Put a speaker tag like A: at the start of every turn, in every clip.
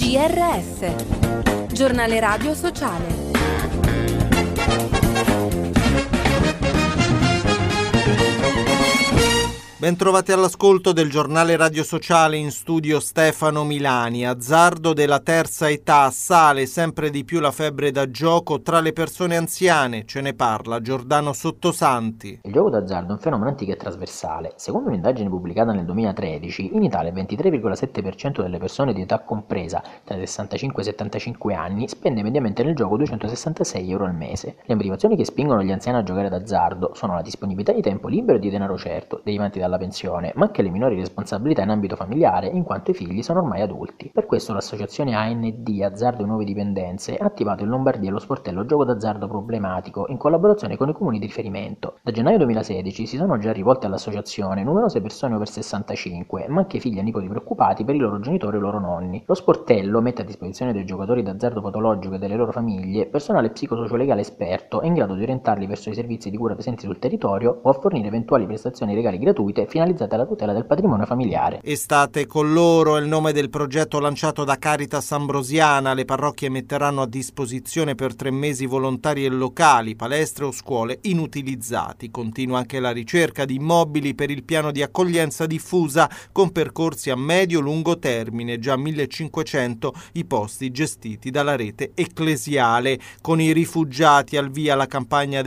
A: GRS, Giornale Radio Sociale.
B: Bentrovati all'ascolto del Giornale Radio Sociale, in studio Stefano Milani. Azzardo della terza età, sale sempre di più la febbre da gioco tra le persone anziane, ce ne parla Giordano Sottosanti.
C: Il gioco d'azzardo è un fenomeno antico e trasversale. Secondo un'indagine pubblicata nel 2013, in Italia il 23,7% delle persone di età compresa tra i 65 e i 75 anni spende mediamente nel gioco 266 euro al mese. Le motivazioni che spingono gli anziani a giocare d'azzardo sono la disponibilità di tempo libero e di denaro certo, derivanti dalla pensione, ma anche le minori responsabilità in ambito familiare, in quanto i figli sono ormai adulti. Per questo l'associazione AND Azzardo e Nuove Dipendenze ha attivato in Lombardia lo sportello Gioco d'azzardo problematico in collaborazione con i comuni di riferimento. Da gennaio 2016 si sono già rivolte all'associazione numerose persone over 65, ma anche figli e nipoti preoccupati per i loro genitori e i loro nonni. Lo sportello mette a disposizione dei giocatori d'azzardo patologico e delle loro famiglie personale psicosociolegale esperto in grado di orientarli verso i servizi di cura presenti sul territorio o a fornire eventuali prestazioni legali gratuite finalizzate alla tutela del patrimonio familiare.
B: Estate con loro è il nome del progetto lanciato da Caritas Ambrosiana. Le parrocchie metteranno a disposizione per 3 mesi volontari e locali, palestre o scuole inutilizzati. Continua anche la ricerca di immobili per il piano di accoglienza diffusa con percorsi a medio-lungo termine, già 1500 i posti gestiti dalla rete ecclesiale. Con i rifugiati al via la campagna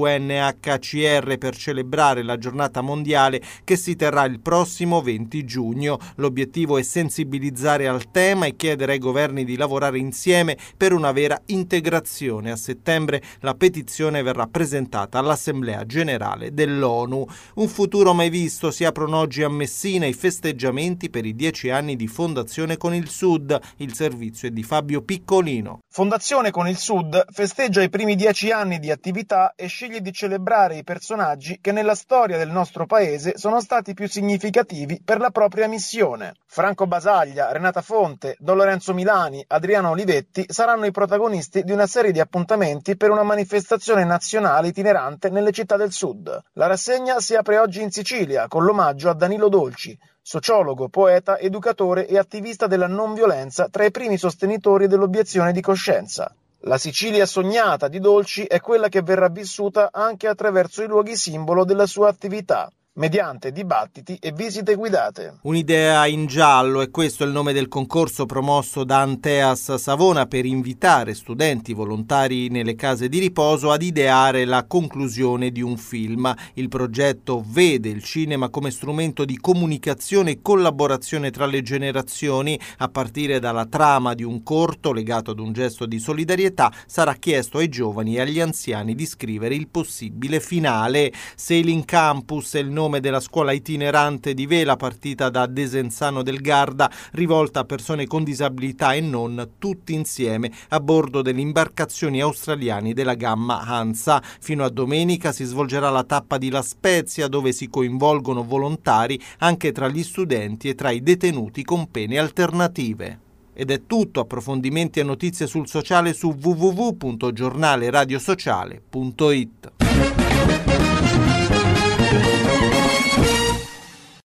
B: dell'UNHCR per celebrare la giornata mondiale che si terrà il prossimo 20 giugno. L'obiettivo è sensibilizzare al tema e chiedere ai governi di lavorare insieme per una vera integrazione. A settembre la petizione verrà presentata all'Assemblea Generale dell'ONU. Un futuro mai visto, si aprono oggi a Messina i festeggiamenti per i 10 anni di Fondazione Con il Sud. Il servizio è di Fabio Piccolino.
D: Fondazione Con il Sud festeggia i primi 10 anni di attività e sceglie di celebrare i personaggi che nella storia del nostro paese sono stati più significativi per la propria missione. Franco Basaglia, Renata Fonte, Don Lorenzo Milani, Adriano Olivetti saranno i protagonisti di una serie di appuntamenti per una manifestazione nazionale itinerante nelle città del sud. La rassegna si apre oggi in Sicilia con l'omaggio a Danilo Dolci, sociologo, poeta, educatore e attivista della non violenza, tra i primi sostenitori dell'obiezione di coscienza. La Sicilia sognata di Dolci è quella che verrà vissuta anche attraverso i luoghi simbolo della sua attività, mediante dibattiti e visite guidate.
B: Un'idea in giallo, e questo è il nome del concorso promosso da Anteas Savona per invitare studenti volontari nelle case di riposo ad ideare la conclusione di un film. Il progetto vede il cinema come strumento di comunicazione e collaborazione tra le generazioni. A partire dalla trama di un corto legato ad un gesto di solidarietà, sarà chiesto ai giovani e agli anziani di scrivere il possibile finale. Sailing Campus è il nome della scuola itinerante di vela partita da Desenzano del Garda, rivolta a persone con disabilità e non, tutti insieme a bordo delle imbarcazioni australiane della gamma Hansa. Fino a domenica si svolgerà la tappa di La Spezia, dove si coinvolgono volontari anche tra gli studenti e tra i detenuti con pene alternative. Ed è tutto. Approfondimenti e notizie sul sociale su www.giornaleradiosociale.it.